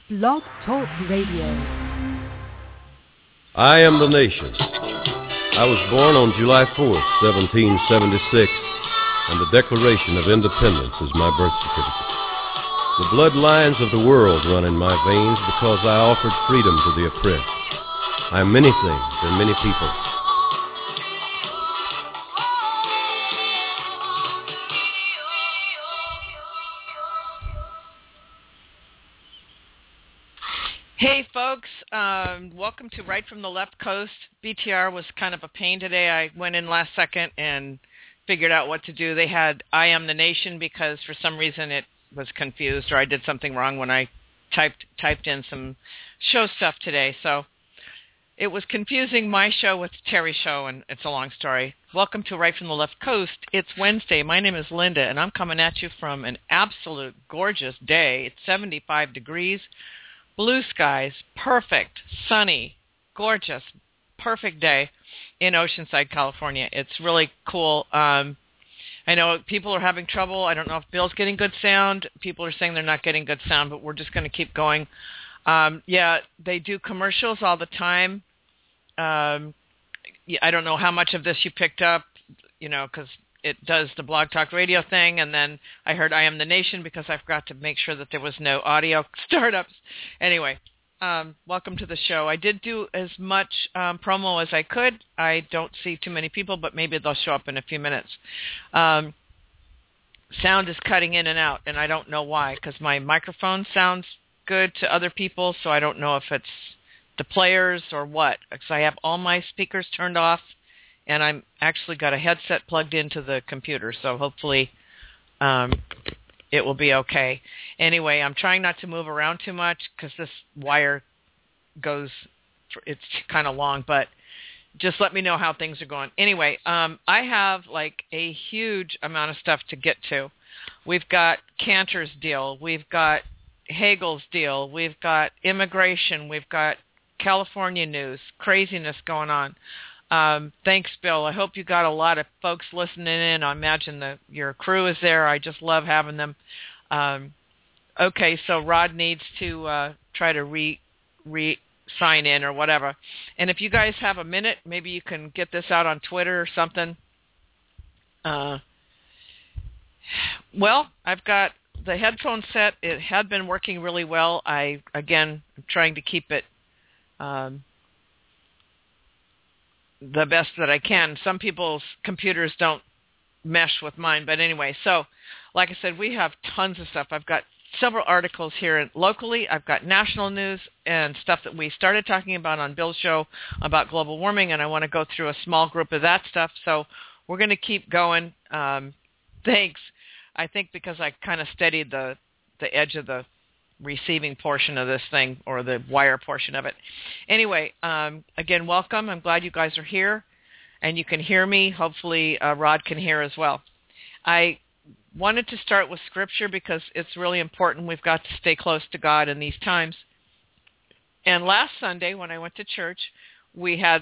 Blog Talk Radio. I am the nation. I was born on July 4th, 1776, and the Declaration of Independence is my birth certificate. The bloodlines of the world run in my veins because I offered freedom to the oppressed. I am many things and many people. Hey folks, welcome to Right from the Left Coast. BTR was kind of a pain today. I went in last second and figured out what to do. They had I Am the Nation because for some reason it was confused or I did something wrong when I typed in some show stuff today. So it was confusing my show with Terry's show, and it's a long story. Welcome to Right from the Left Coast. It's Wednesday. My name is Linda, and I'm coming at you from an absolute gorgeous day. It's 75 degrees. Blue skies, perfect, sunny, gorgeous, perfect day in Oceanside, California. It's really cool. I know people are having trouble. I don't know if Bill's getting good sound. People are saying they're not getting good sound, but we're just going to keep going. Yeah, they do commercials all the time. I don't know how much of this you picked up, because it does the Blog Talk Radio thing, and then I heard I Am the Nation because I forgot to make sure that there was no audio startups. Anyway, welcome to the show. I did do as much promo as I could. I don't see too many people, but maybe they'll show up in a few minutes. Sound is cutting in and out, and I don't know why, because my microphone sounds good to other people, so I don't know if it's the players or what, because I have all my speakers turned off, and I'm actually got a headset plugged into the computer, so hopefully it will be okay. Anyway, I'm trying not to move around too much because this wire it's kind of long, but just let me know how things are going. Anyway, I have like a huge amount of stuff to get to. We've got Cantor's deal. We've got Hagel's deal. We've got immigration. We've got California news, craziness going on. Thanks, Bill. I hope you got a lot of folks listening in. I imagine your crew is there. I just love having them. Okay, so Rod needs to try to sign in or whatever. And if you guys have a minute, maybe you can get this out on Twitter or something. Well, I've got the headphone set. It had been working really well. I'm trying to keep it the best that I can. Some people's computers don't mesh with mine, but anyway, so like I said, we have tons of stuff. I've got several articles here locally. I've got national news and stuff that we started talking about on Bill's show about global warming, and I want to go through a small group of that stuff, so we're going to keep going. Thanks. I think because I kind of steadied the edge of the receiving portion of this thing, or the wire portion of it. Anyway, again, welcome. I'm glad you guys are here, and you can hear me. Hopefully, Rod can hear as well. I wanted to start with Scripture because it's really important. We've got to stay close to God in these times. And last Sunday, when I went to church, we had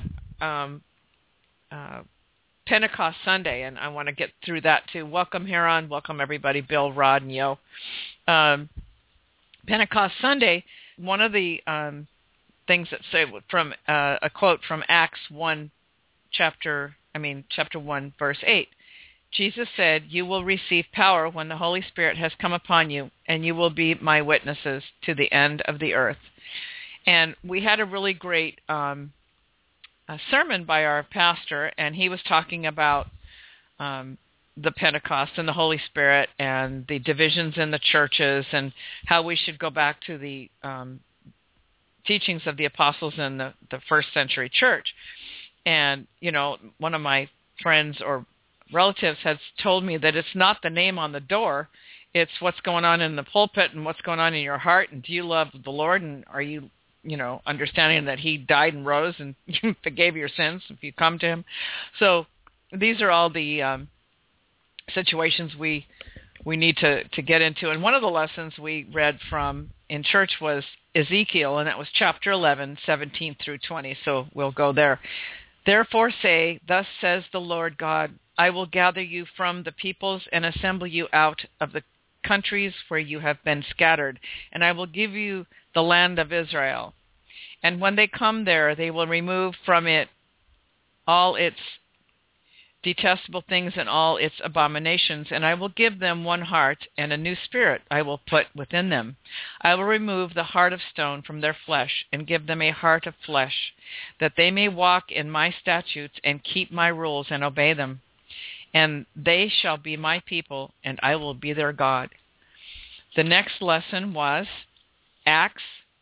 Pentecost Sunday, and I want to get through that too. Welcome, Heron. Welcome, everybody. Bill, Rod, and Yo. Pentecost Sunday, one of the things that say from a quote from Acts 1, chapter 1, verse 8. Jesus said, "You will receive power when the Holy Spirit has come upon you, and you will be my witnesses to the end of the earth." And we had a really great sermon by our pastor, and he was talking about the Pentecost and the Holy Spirit and the divisions in the churches and how we should go back to the teachings of the apostles in the first century church. And, one of my friends or relatives has told me that it's not the name on the door, it's what's going on in the pulpit and what's going on in your heart, and do you love the Lord, and are you, understanding that he died and rose and forgave your sins if you come to him. So these are all the situations we need to get into. And one of the lessons we read from in church was Ezekiel, and that was chapter 11, 17 through 20. So we'll go there. "Therefore say, thus says the Lord God, I will gather you from the peoples and assemble you out of the countries where you have been scattered, and I will give you the land of Israel. And when they come there, they will remove from it all its detestable things and all its abominations, and I will give them one heart, and a new spirit I will put within them. I will remove the heart of stone from their flesh, and give them a heart of flesh, that they may walk in my statutes and keep my rules and obey them. And they shall be my people, and I will be their God. The next lesson was Acts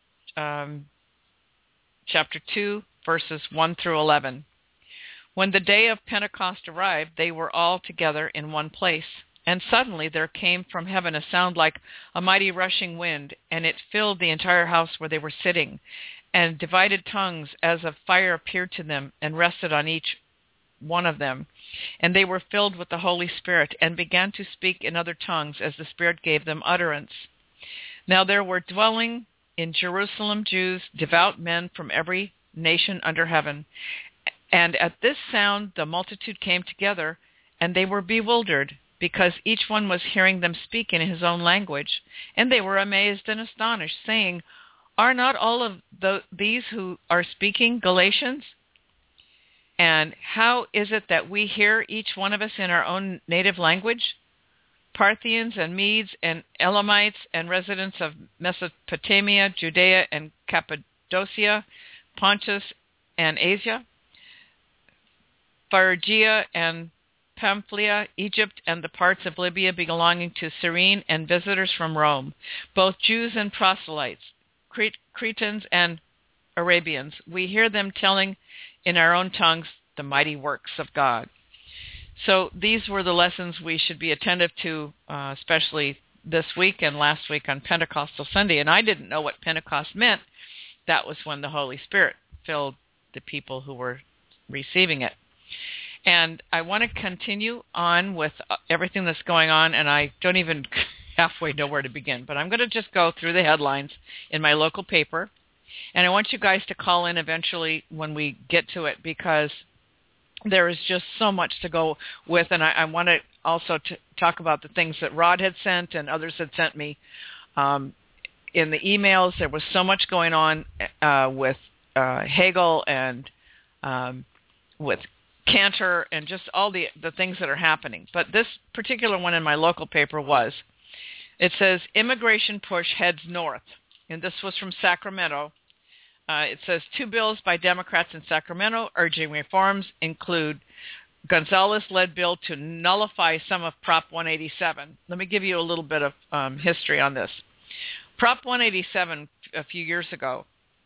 chapter 2, verses 1 through 11. When the day of Pentecost arrived, they were all together in one place. And suddenly there came from heaven a sound like a mighty rushing wind, and it filled the entire house where they were sitting. And divided tongues as of fire appeared to them, and rested on each one of them. And they were filled with the Holy Spirit, and began to speak in other tongues as the Spirit gave them utterance. Now there were dwelling in Jerusalem Jews, devout men from every nation under heaven. And at this sound the multitude came together, and they were bewildered, because each one was hearing them speak in his own language. And they were amazed and astonished, saying, Are not all of these who are speaking Galatians? And how is it that we hear each one of us in our own native language? Parthians and Medes and Elamites and residents of Mesopotamia, Judea and Cappadocia, Pontus and Asia, Phrygia and Pamphylia, Egypt and the parts of Libya belonging to Cyrene, and visitors from Rome, both Jews and proselytes, Cretans and Arabians. We hear them telling in our own tongues the mighty works of God. So these were the lessons we should be attentive to, especially this week and last week on Pentecostal Sunday. And I didn't know what Pentecost meant. That was when the Holy Spirit filled the people who were receiving it. And I want to continue on with everything that's going on, and I don't even halfway know where to begin. But I'm going to just go through the headlines in my local paper. And I want you guys to call in eventually when we get to it, because there is just so much to go with. And I want to also talk about the things that Rod had sent and others had sent me. In the emails, there was so much going on with Hegel and with Cantor and just all the things that are happening. But this particular one in my local paper it says, Immigration Push Heads North. And this was from Sacramento. It says 2 bills by Democrats in Sacramento urging reforms include Gonzalez-led bill to nullify some of Prop 187. Let me give you a little bit of history on this. Prop 187 a few years ago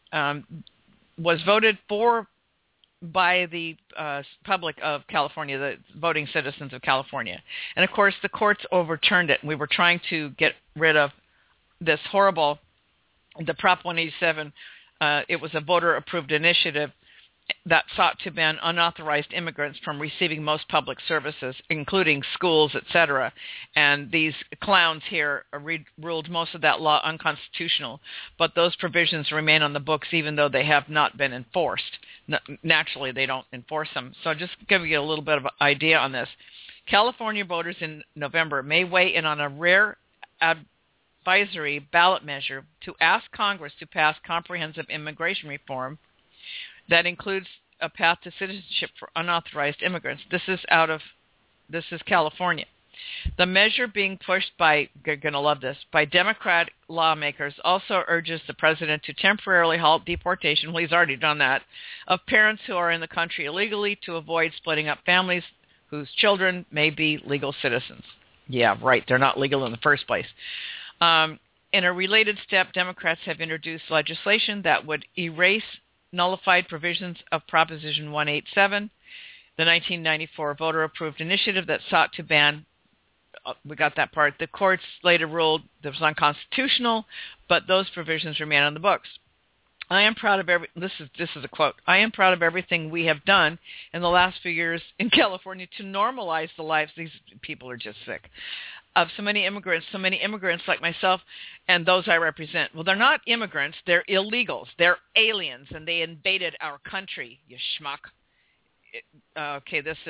was voted for by the public of California, the voting citizens of California. And, of course, the courts overturned it. And we were trying to get rid of this horrible, the Prop 187. It was a voter-approved initiative that sought to ban unauthorized immigrants from receiving most public services, including schools, etc. And these clowns here ruled most of that law unconstitutional. But those provisions remain on the books even though they have not been enforced. Naturally, they don't enforce them. So just to give you a little bit of an idea on this. California voters in November may weigh in on a rare advisory ballot measure to ask Congress to pass comprehensive immigration reform that includes a path to citizenship for unauthorized immigrants. This is California. The measure being pushed by, you're going to love this, by Democratic lawmakers also urges the president to temporarily halt deportation, well, he's already done that, of parents who are in the country illegally to avoid splitting up families whose children may be legal citizens. Yeah, right, they're not legal in the first place. In a related step, Democrats have introduced legislation that would erase nullified provisions of Proposition 187, the 1994 voter-approved initiative that sought to ban, we got that part, the courts later ruled that was unconstitutional, but those provisions remain on the books. I am proud of this is a quote, I am proud of everything we have done in the last few years in California to normalize the lives, these people are just sick, of so many immigrants like myself and those I represent. Well, they're not immigrants, they're illegals, they're aliens, and they invaded our country, you schmuck. Okay, this is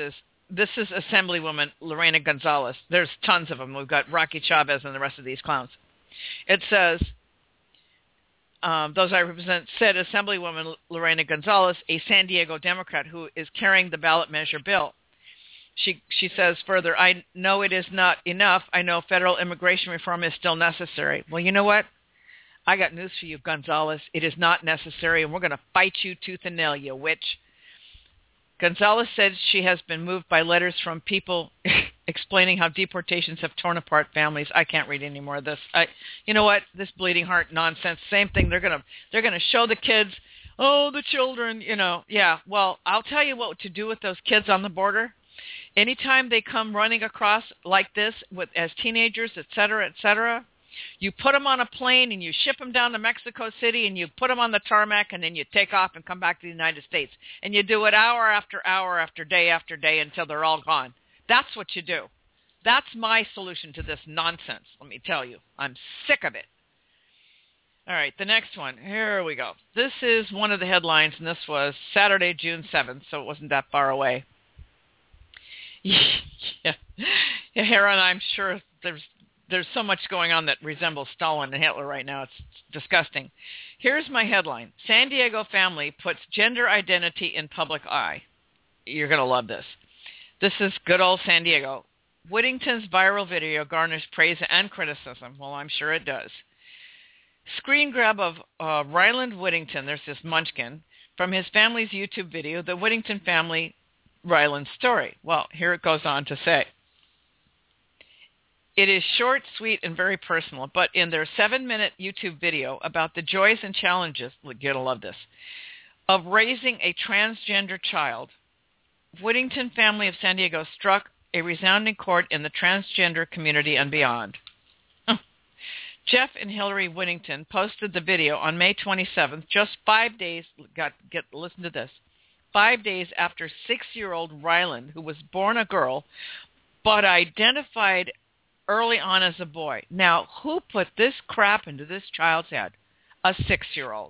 this is Assemblywoman Lorena Gonzalez. There's tons of them. We've got Rocky Chavez and the rest of these clowns. It says, those I represent, said Assemblywoman Lorena Gonzalez, a San Diego Democrat who is carrying the ballot measure bill. She says further, I know it is not enough. I know federal immigration reform is still necessary. Well, you know what? I got news for you, Gonzalez. It is not necessary, and we're going to fight you tooth and nail, you witch. Gonzalez said she has been moved by letters from people explaining how deportations have torn apart families. I can't read any more of this. You know what? This bleeding heart nonsense. Same thing. They're gonna show the kids, oh, the children. Yeah. Well, I'll tell you what to do with those kids on the border. Anytime they come running across like this as teenagers, et cetera, you put them on a plane and you ship them down to Mexico City and you put them on the tarmac and then you take off and come back to the United States. And you do it hour after hour after day until they're all gone. That's what you do. That's my solution to this nonsense, let me tell you. I'm sick of it. All right, the next one. Here we go. This is one of the headlines, and this was Saturday, June 7th, so it wasn't that far away. Yeah, Heron, I'm sure there's so much going on that resembles Stalin and Hitler right now. It's disgusting. Here's my headline. San Diego family puts gender identity in public eye. You're going to love this. This is good old San Diego. Whittington's viral video garners praise and criticism. Well, I'm sure it does. Screen grab of Ryland Whittington, there's this munchkin, from his family's YouTube video, The Whittington Family Ryland Story. Well, here it goes on to say, it is short, sweet, and very personal, but in their 7-minute YouTube video about the joys and challenges, you're going to love this, of raising a transgender child, Whittington family of San Diego struck a resounding chord in the transgender community and beyond. Jeff and Hillary Whittington posted the video on May 27th, just 5 days, listen to this, 5 days after 6-year-old Ryland, who was born a girl, but identified early on as a boy. Now, who put this crap into this child's head? A 6-year-old.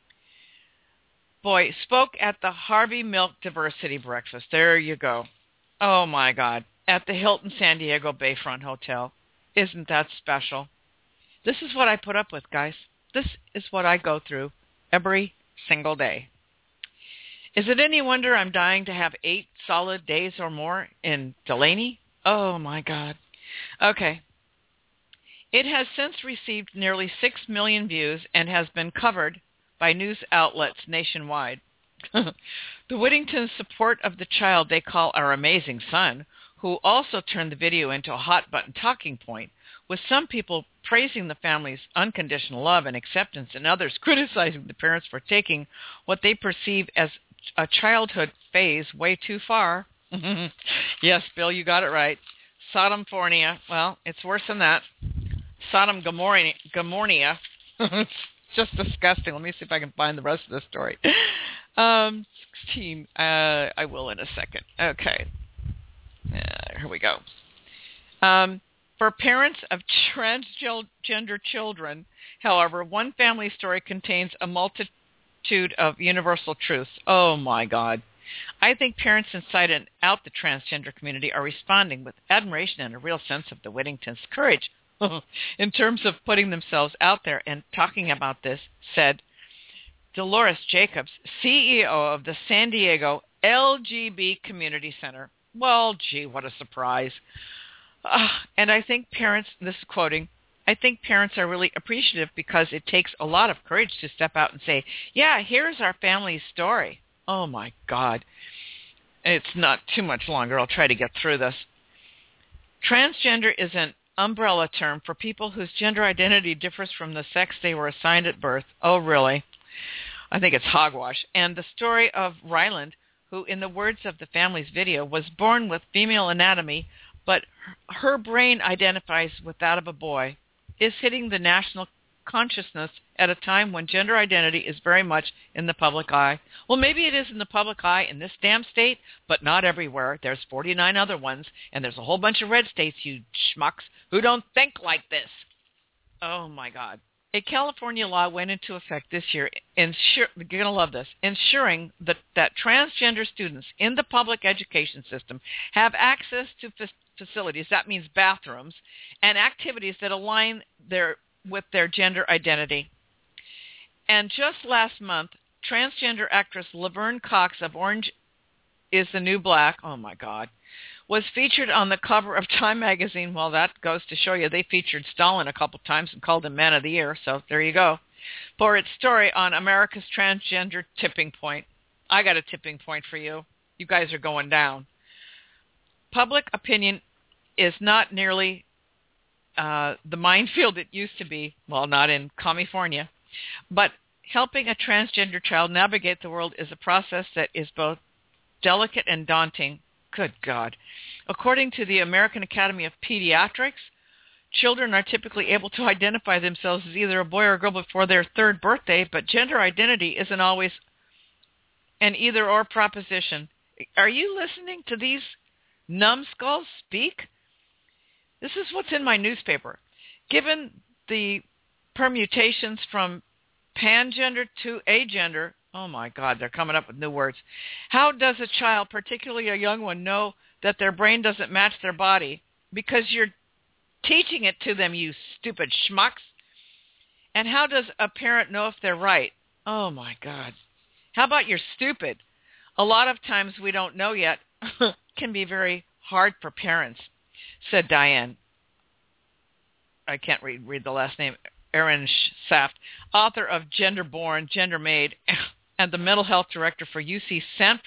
Boy, spoke at the Harvey Milk Diversity Breakfast. There you go. Oh, my God. At the Hilton San Diego Bayfront Hotel. Isn't that special? This is what I put up with, guys. This is what I go through every single day. Is it any wonder I'm dying to have 8 solid days or more in Delaney? Oh, my God. Okay. It has since received nearly 6 million views and has been covered by news outlets nationwide. The Whittingtons' support of the child they call our amazing son, who also turned the video into a hot-button talking point, with some people praising the family's unconditional love and acceptance and others criticizing the parents for taking what they perceive as a childhood phase way too far. Yes, Bill, you got it right. Sodomfornia. Well, it's worse than that. Sodom Gomorrhea. It's just disgusting. Let me see if I can find the rest of the story. 16. I will in a second. Okay. Here we go. For parents of transgender children, however, one family story contains a multitude of universal truths. Oh, my God. I think parents inside and out the transgender community are responding with admiration and a real sense of the Whittingtons' courage in terms of putting themselves out there and talking about this, said Dolores Jacobs, CEO of the San Diego LGB Community Center. Well, gee, what a surprise. And I think parents, this is quoting, I think parents are really appreciative because it takes a lot of courage to step out and say, yeah, here's our family's story. Oh, my God. It's not too much longer. I'll try to get through this. Transgender is an umbrella term for people whose gender identity differs from the sex they were assigned at birth. Oh, really? I think it's hogwash. And the story of Ryland, who, in the words of the family's video, was born with female anatomy, but her brain identifies with that of a boy, is hitting the national consciousness at a time when gender identity is very much in the public eye. Well, maybe it is in the public eye in this damn state, but not everywhere. There's 49 other ones, and there's a whole bunch of red states, you schmucks, who don't think like this. Oh, my God. A California law went into effect this year, you're going to love this, ensuring that transgender students in the public education system have access to facilities, that means bathrooms, and activities that align with their gender identity. And just last month, transgender actress Laverne Cox of Orange is the New Black, oh my God, was featured on the cover of Time magazine. Well, that goes to show you they featured Stalin a couple times and called him Man of the Year, so there you go, for its story on America's transgender tipping point. I got a tipping point for you. You guys are going down. Public opinion is not nearly the minefield it used to be, well, not in California, but helping a transgender child navigate the world is a process that is both delicate and daunting. Good God. According to the American Academy of Pediatrics, children are typically able to identify themselves as either a boy or a girl before their third birthday, but gender identity isn't always an either-or proposition. Are you listening to these numbskulls speak? This is what's in my newspaper. Given the permutations from pangender to agender, oh my God, they're coming up with new words. How does a child, particularly a young one, know that their brain doesn't match their body? Because you're teaching it to them, you stupid schmucks. And how does a parent know if they're right? Oh my God. How about you're stupid? A lot of times we don't know yet. Can be very hard for parents, said Diane. I can't read the last name. Erin Saft, author of Gender Born, Gender Made, and the mental health director for UC San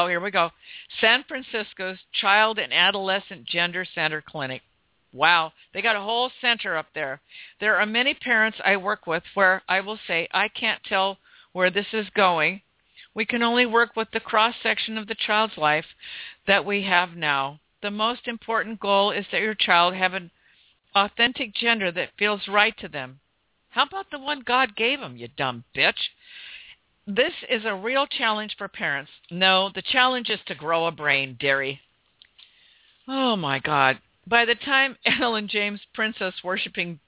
Francisco's Child and Adolescent Gender Center Clinic. Wow, they got a whole center up there. There are many parents I work with where I will say, I can't tell where this is going. We can only work with the cross-section of the child's life that we have now. The most important goal is that your child have an authentic gender that feels right to them. How about the one God gave them, you dumb bitch? This is a real challenge for parents. No, the challenge is to grow a brain, dearie. Oh, my God. By the time Ellen James' princess-worshipping,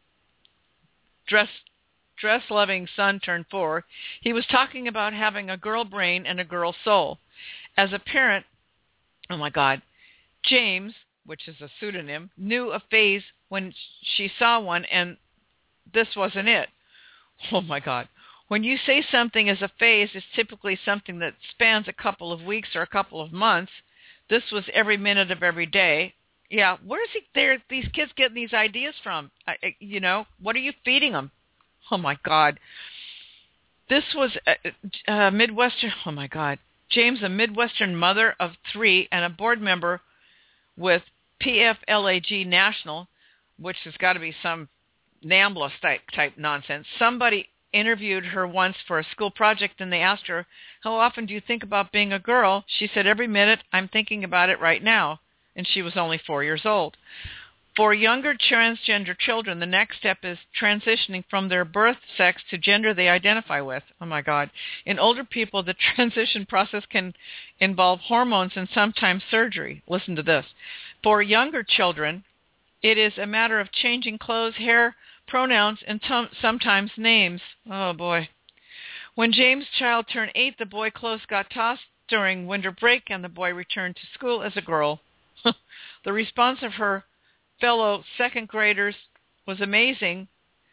dress-loving son turned 4, he was talking about having a girl brain and a girl soul. As a parent, oh, my God, James, which is a pseudonym, knew a phase when she saw one, and this wasn't it. Oh, my God. When you say something is a phase, it's typically something that spans a couple of weeks or a couple of months. This was every minute of every day. Yeah, where's these kids getting these ideas from? What are you feeding them? Oh, my God. This was a Midwestern, oh, my God. James, a Midwestern mother of 3 and a board member with PFLAG National, which has got to be some NAMBLA type nonsense. Somebody interviewed her once for a school project, and they asked her, how often do you think about being a girl? She said, every minute. I'm thinking about it right now. And she was only 4 years old. For younger transgender children, the next step is transitioning from their birth sex to gender they identify with. Oh, my God. In older people, the transition process can involve hormones and sometimes surgery. Listen to this. For younger children, it is a matter of changing clothes, hair, pronouns, and sometimes names. Oh, boy. When James' child turned 8, the boy clothes got tossed during winter break, and the boy returned to school as a girl. The response of her fellow second graders was amazing,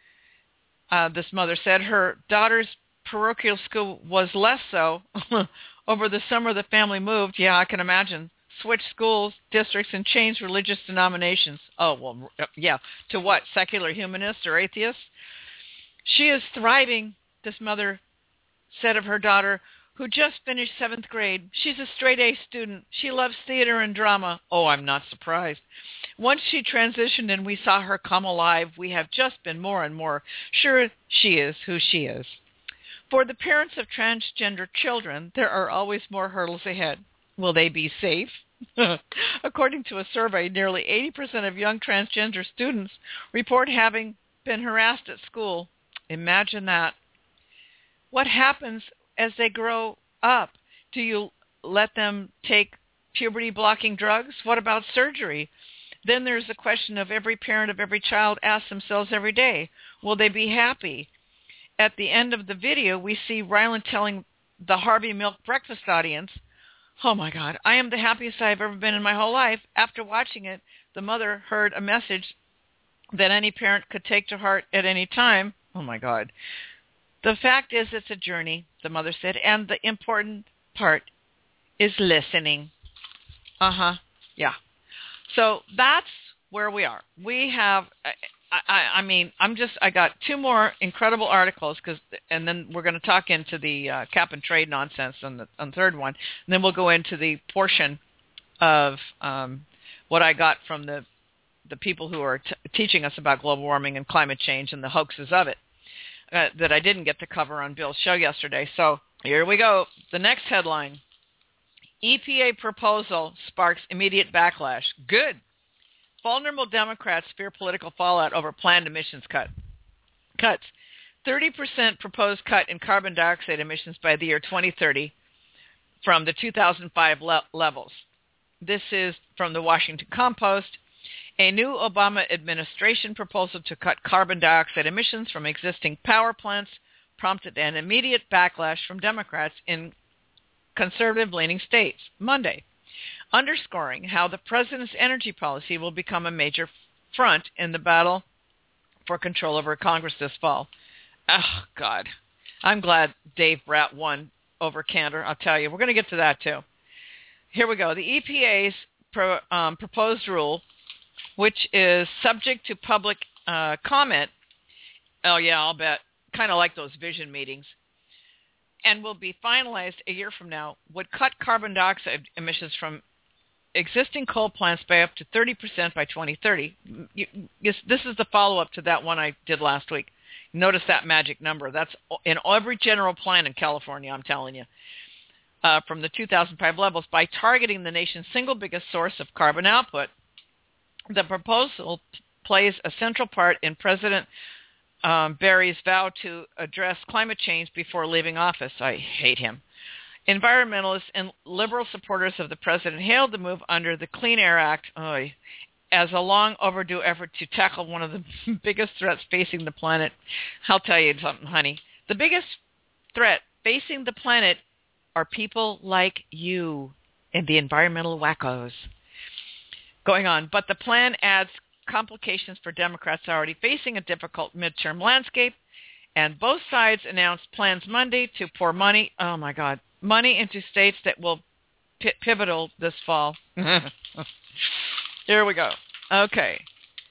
this mother said. Her daughter's parochial school was less so. Over the summer, the family moved. Yeah, I can imagine. Switched schools, districts, and changed religious denominations. Oh, well, yeah. To what? Secular humanists or atheists? She is thriving, this mother said of her daughter, who just finished 7th grade. She's a straight-A student. She loves theater and drama. Oh, I'm not surprised. Once she transitioned and we saw her come alive, we have just been more and more sure she is who she is. For the parents of transgender children, there are always more hurdles ahead. Will they be safe? According to a survey, nearly 80% of young transgender students report having been harassed at school. Imagine that. What happens as they grow up? Do you let them take puberty-blocking drugs? What about surgery? Then there's the question of every parent of every child asks themselves every day, will they be happy? At the end of the video, we see Ryland telling the Harvey Milk Breakfast audience, oh my God, I am the happiest I've ever been in my whole life. After watching it, the mother heard a message that any parent could take to heart at any time. Oh my God. The fact is it's a journey, the mother said, and the important part is listening. Yeah. So that's where we are. We have, I got two more incredible articles, and then we're going to talk into the cap and trade nonsense on the third one, and then we'll go into the portion of what I got from the people who are teaching us about global warming and climate change and the hoaxes of it that I didn't get to cover on Bill's show yesterday. So here we go. The next headline. EPA proposal sparks immediate backlash. Good. Vulnerable Democrats fear political fallout over planned emissions cuts. 30% proposed cut in carbon dioxide emissions by the year 2030 from the 2005 levels. This is from the Washington Compost. A new Obama administration proposal to cut carbon dioxide emissions from existing power plants prompted an immediate backlash from Democrats in conservative-leaning states Monday, underscoring how the president's energy policy will become a major front in the battle for control over Congress this fall. Oh, God. I'm glad Dave Brat won over Cantor. I'll tell you. We're going to get to that, too. Here we go. The EPA's proposed rule, which is subject to public comment. Oh, yeah, I'll bet. Kind of like those vision meetings. And will be finalized a year from now, would cut carbon dioxide emissions from existing coal plants by up to 30% by 2030. This is the follow-up to that one I did last week. Notice that magic number. That's in every general plan in California, I'm telling you, from the 2005 levels. By targeting the nation's single biggest source of carbon output, the proposal plays a central part in President Barry's vow to address climate change before leaving office. I hate him. Environmentalists and liberal supporters of the president hailed the move under the Clean Air Act as a long overdue effort to tackle one of the biggest threats facing the planet. I'll tell you something, honey. The biggest threat facing the planet are people like you and the environmental wackos. Going on, but the plan adds complications for Democrats already facing a difficult midterm landscape, and both sides announced plans Monday to pour money into states that will pivotal this fall. Here we go. Okay.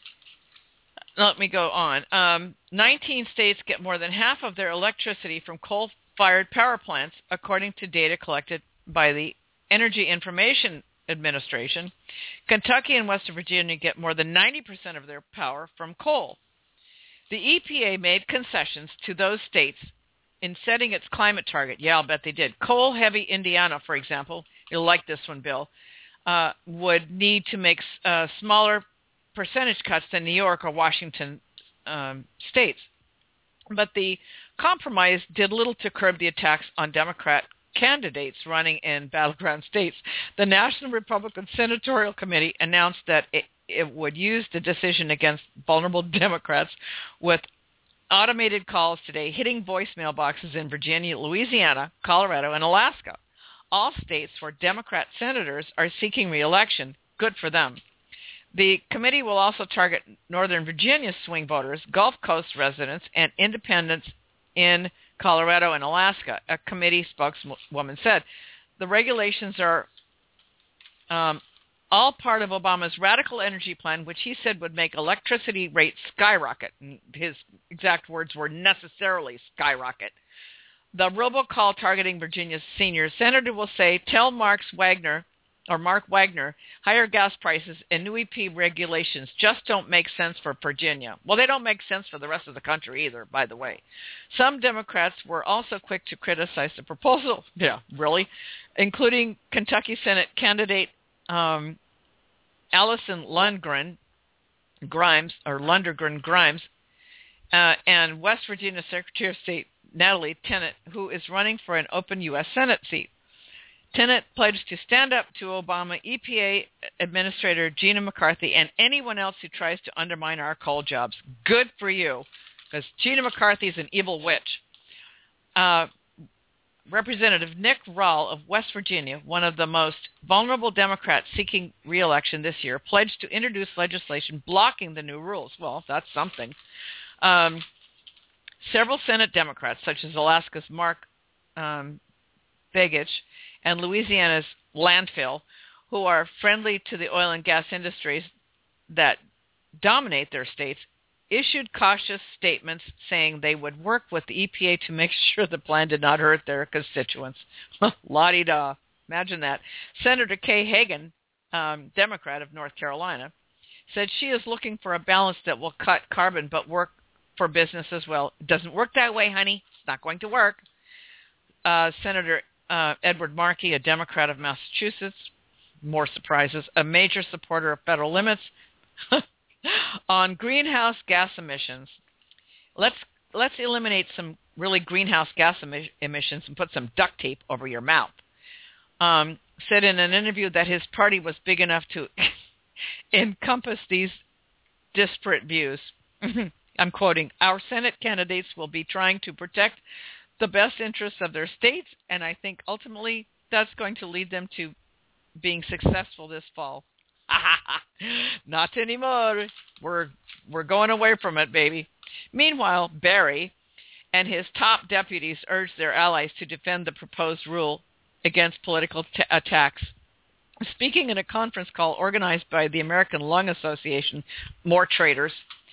Let me go on. 19 states get more than half of their electricity from coal-fired power plants, according to data collected by the Energy Information Administration. Kentucky and West Virginia get more than 90% of their power from coal. The EPA made concessions to those states in setting its climate target. Yeah, I'll bet they did. Coal-heavy Indiana, for example, you'll like this one, Bill, would need to make smaller percentage cuts than New York or Washington states. But the compromise did little to curb the attacks on Democrat candidates running in battleground states. The National Republican Senatorial Committee announced that it would use the decision against vulnerable Democrats with automated calls today, hitting voicemail boxes in Virginia, Louisiana, Colorado, and Alaska. All states where Democrat senators are seeking re-election. Good for them. The committee will also target Northern Virginia swing voters, Gulf Coast residents, and independents in Colorado and Alaska, a committee spokeswoman said. The regulations are all part of Obama's radical energy plan, which he said would make electricity rates skyrocket. And his exact words were necessarily skyrocket. The robocall targeting Virginia's senior senator will say, tell Mark Wagner, higher gas prices and new EP regulations just don't make sense for Virginia. Well, they don't make sense for the rest of the country either, by the way. Some Democrats were also quick to criticize the proposal. Yeah, really? Including Kentucky Senate candidate Allison Lundgren Grimes, and West Virginia Secretary of State Natalie Tennant, who is running for an open U.S. Senate seat. Tenet pledged to stand up to Obama EPA Administrator Gina McCarthy and anyone else who tries to undermine our coal jobs. Good for you, because Gina McCarthy is an evil witch. Representative Nick Rahl of West Virginia, one of the most vulnerable Democrats seeking re-election this year, pledged to introduce legislation blocking the new rules. Well, that's something. Several Senate Democrats, such as Alaska's Mark Begich and Louisiana's Landfill, who are friendly to the oil and gas industries that dominate their states, issued cautious statements saying they would work with the EPA to make sure the plan did not hurt their constituents. La-di-da. Imagine that. Senator Kay Hagan, Democrat of North Carolina, said she is looking for a balance that will cut carbon but work for business as well. It doesn't work that way, honey. It's not going to work. Senator Edward Markey, a Democrat of Massachusetts, more surprises, a major supporter of federal limits on greenhouse gas emissions. Let's eliminate some really greenhouse gas emissions and put some duct tape over your mouth. Said in an interview that his party was big enough to encompass these disparate views. I'm quoting, "Our Senate candidates will be trying to protect the best interests of their states, and I think ultimately that's going to lead them to being successful this fall." Not anymore. We're going away from it, baby. Meanwhile, Barry and his top deputies urged their allies to defend the proposed rule against political attacks. Speaking in a conference call organized by the American Lung Association, more traitors.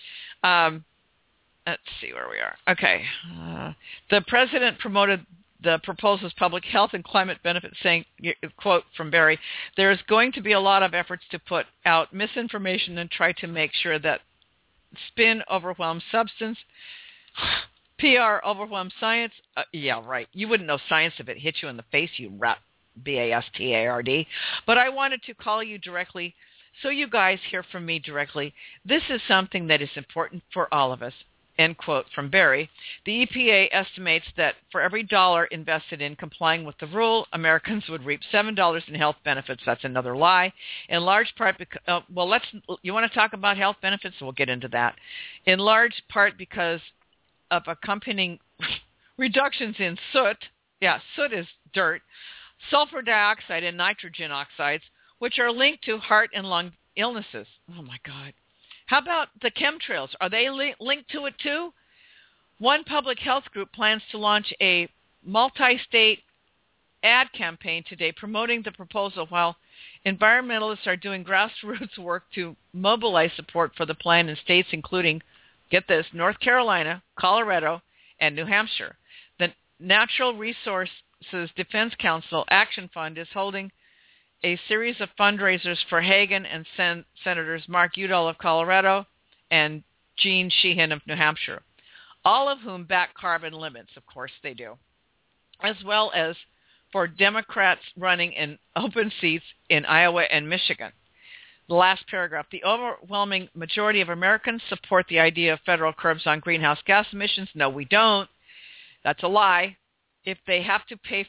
Let's see where we are. Okay. The president promoted the proposal's public health and climate benefits, saying, quote from Barry, "There is going to be a lot of efforts to put out misinformation and try to make sure that spin overwhelms substance, PR overwhelms science." Yeah, right. You wouldn't know science if it hit you in the face, you rat, BASTARD. But I wanted to call you directly so you guys hear from me directly. This is something that is important for all of us. End quote from Barry. The EPA estimates that for every dollar invested in complying with the rule, Americans would reap $7 in health benefits. That's another lie. In large part, you want to talk about health benefits? We'll get into that. In large part because of accompanying reductions in soot. Yeah, soot is dirt. Sulfur dioxide and nitrogen oxides, which are linked to heart and lung illnesses. Oh, my God. How about the chemtrails? Are they linked to it too? One public health group plans to launch a multi-state ad campaign today promoting the proposal, while environmentalists are doing grassroots work to mobilize support for the plan in states including, get this, North Carolina, Colorado, and New Hampshire. The Natural Resources Defense Council Action Fund is holding a series of fundraisers for Hagan and Senators Mark Udall of Colorado and Gene Sheehan of New Hampshire, all of whom back carbon limits. Of course they do. As well as for Democrats running in open seats in Iowa and Michigan. The last paragraph, the overwhelming majority of Americans support the idea of federal curbs on greenhouse gas emissions. No, we don't. That's a lie. Even if they have to pay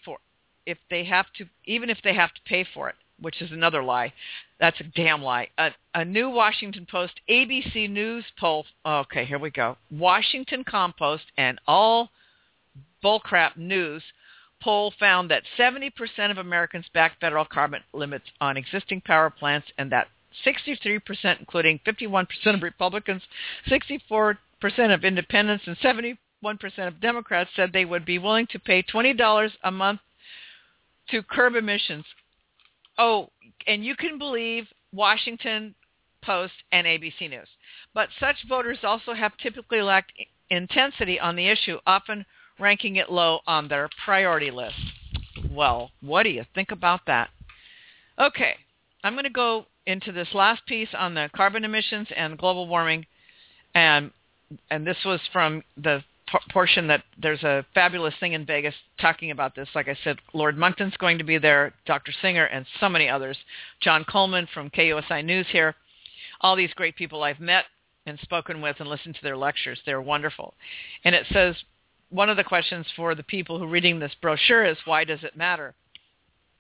for it, which is another lie. That's a damn lie. A new Washington Post ABC News poll. Okay, here we go. Washington Compost and all bullcrap news poll found that 70% of Americans back federal carbon limits on existing power plants, and that 63%, including 51% of Republicans, 64% of independents, and 71% of Democrats said they would be willing to pay $20 a month to curb emissions. Oh, and you can believe Washington Post and ABC News. But such voters also have typically lacked intensity on the issue, often ranking it low on their priority list. Well, what do you think about that? Okay, I'm going to go into this last piece on the carbon emissions and global warming, and this was from the portion that there's a fabulous thing in Vegas talking about this. Like I said, Lord Monkton's going to be there, Dr. Singer, and so many others. John Coleman from KUSI News here. All these great people I've met and spoken with and listened to their lectures. They're wonderful. And it says, one of the questions for the people who are reading this brochure is, why does it matter?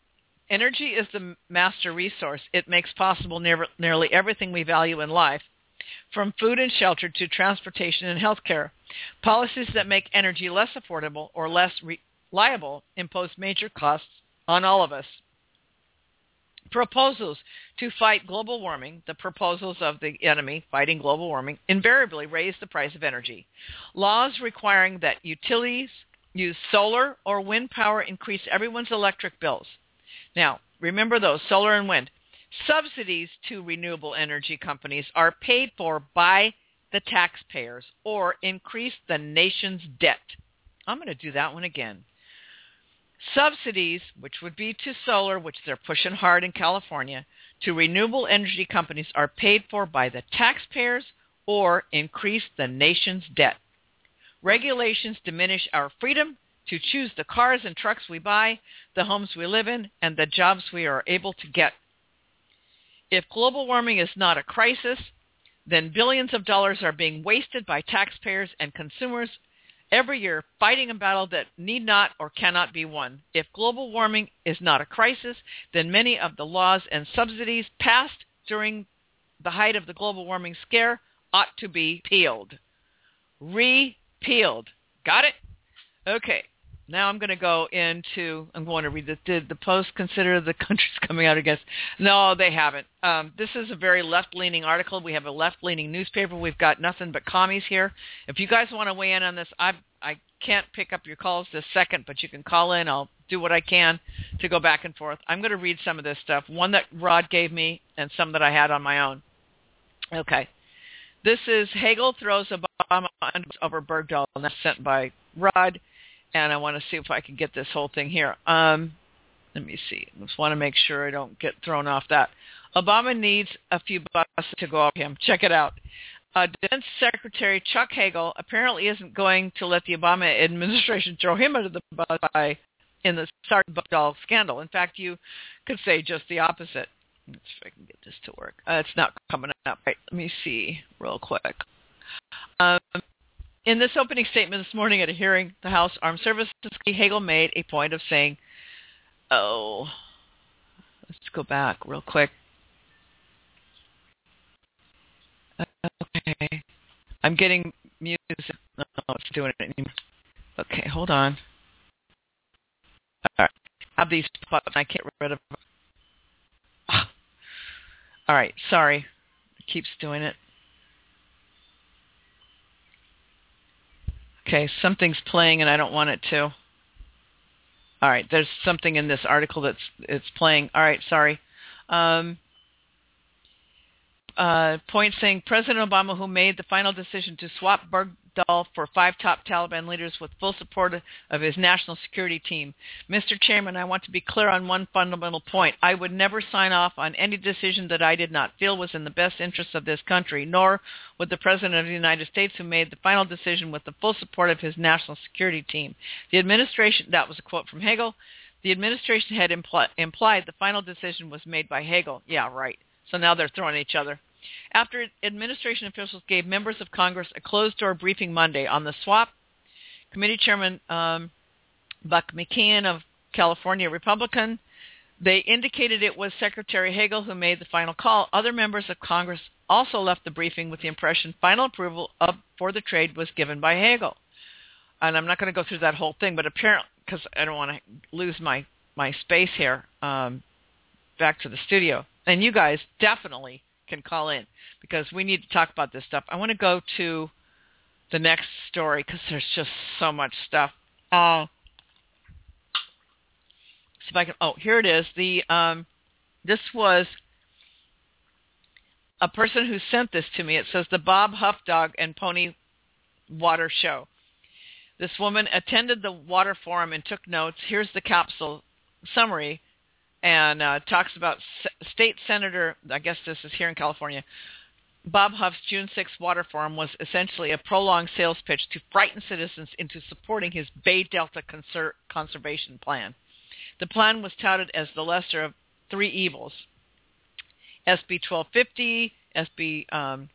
Energy is the master resource. It makes possible nearly everything we value in life, from food and shelter to transportation and healthcare. Policies that make energy less affordable or less reliable impose major costs on all of us. Proposals to fight global warming, the proposals of the enemy fighting global warming, invariably raise the price of energy. Laws requiring that utilities use solar or wind power increase everyone's electric bills. Now, remember those, solar and wind. Subsidies to renewable energy companies are paid for by the taxpayers or increase the nation's debt. I'm going to do that one again. Subsidies, which would be to solar, which they're pushing hard in California, to renewable energy companies are paid for by the taxpayers or increase the nation's debt. Regulations diminish our freedom to choose the cars and trucks we buy, the homes we live in, and the jobs we are able to get. If global warming is not a crisis, then billions of dollars are being wasted by taxpayers and consumers every year fighting a battle that need not or cannot be won. If global warming is not a crisis, then many of the laws and subsidies passed during the height of the global warming scare ought to be repealed. Got it? Okay. Now I'm going to read this. Did the Post consider the countries coming out against? No, they haven't. This is a very left-leaning article. We have a left-leaning newspaper. We've got nothing but commies here. If you guys want to weigh in on this, I can't pick up your calls this second, but you can call in. I'll do what I can to go back and forth. I'm going to read some of this stuff, one that Rod gave me and some that I had on my own. Okay. This is Hagel throws Obama over Bergdahl, and that's sent by Rod. And I want to see if I can get this whole thing here. Let me see. I just want to make sure I don't get thrown off that. Obama needs a few buses to go over him. Check it out. Defense Secretary Chuck Hagel apparently isn't going to let the Obama administration throw him under the bus in the Bergdahl scandal. In fact, you could say just the opposite. Let's see if I can get this to work. It's not coming up. Right, let me see real quick. In this opening statement this morning at a hearing, the House Armed Services Committee, Hagel made a point of saying, let's go back real quick. Okay. I'm getting music. No, it's doing it anymore. Okay, hold on. All right. I have these buttons. I can't get rid of them. All right. Sorry. It keeps doing it. Okay, something's playing and I don't want it to. All right, there's something in this article it's playing. All right, sorry. Point saying President Obama, who made the final decision to swap Bergdahl for 5 top Taliban leaders with full support of his national security team. Mr. Chairman, I want to be clear on one fundamental point. I would never sign off on any decision that I did not feel was in the best interest of this country, nor would the President of the United States, who made the final decision with the full support of his national security team. The administration, that was a quote from Hagel, the administration had implied the final decision was made by Hagel. Yeah, right. So now they're throwing each other. After administration officials gave members of Congress a closed-door briefing Monday on the swap, Committee Chairman Buck McKeon of California, Republican, they indicated it was Secretary Hagel who made the final call. Other members of Congress also left the briefing with the impression final approval for the trade was given by Hagel. And I'm not going to go through that whole thing, but apparently, because I don't want to lose my space here, back to the studio. And you guys definitely can call in because we need to talk about this stuff. I want to go to the next story because there's just so much stuff. See if I can. Oh, here it is. This was a person who sent this to me. It says the Bob Huff Dog and Pony Water Show. This woman attended the water forum and took notes. Here's the capsule summary. And talks about State Senator, I guess this is here in California, Bob Huff's June 6th water forum was essentially a prolonged sales pitch to frighten citizens into supporting his Bay Delta conservation plan. The plan was touted as the lesser of 3 evils, SB 1250, SB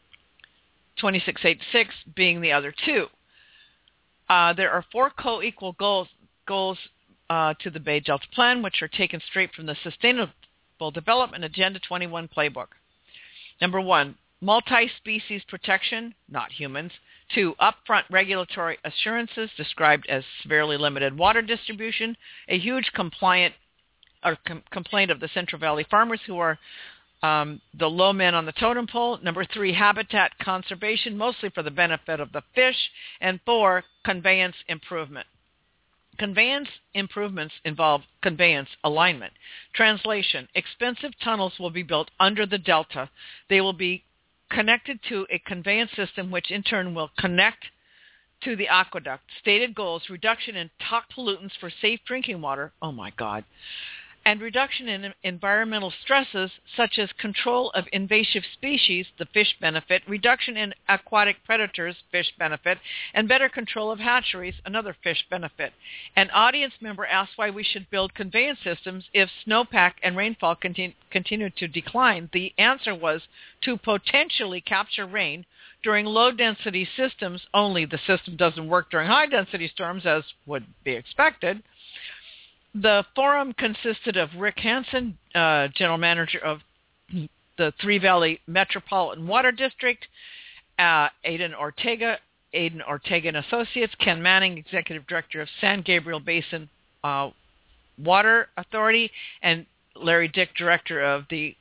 2686 being the other 2. There are 4 co-equal goals to the Bay Delta Plan, which are taken straight from the Sustainable Development Agenda 21 playbook. Number 1, multi-species protection, not humans. 2, upfront regulatory assurances described as severely limited water distribution, a huge complaint of the Central Valley farmers who are the low men on the totem pole. Number 3, habitat conservation, mostly for the benefit of the fish. And 4, conveyance improvement. Conveyance improvements involve conveyance alignment. Translation: expensive tunnels will be built under the delta. They will be connected to a conveyance system, which in turn will connect to the aqueduct. Stated goals: reduction in top pollutants for safe drinking water. Oh my God. And reduction in environmental stresses such as control of invasive species, the fish benefit, reduction in aquatic predators, fish benefit, and better control of hatcheries, another fish benefit. An audience member asked why we should build conveyance systems if snowpack and rainfall continue to decline. The answer was to potentially capture rain during low-density systems only. The system doesn't work during high-density storms, as would be expected. The forum consisted of Rick Hansen, General Manager of the Three Valley Metropolitan Water District, Aiden Ortega and Associates, Ken Manning, Executive Director of San Gabriel Basin Water Authority, and Larry Dick, Director of the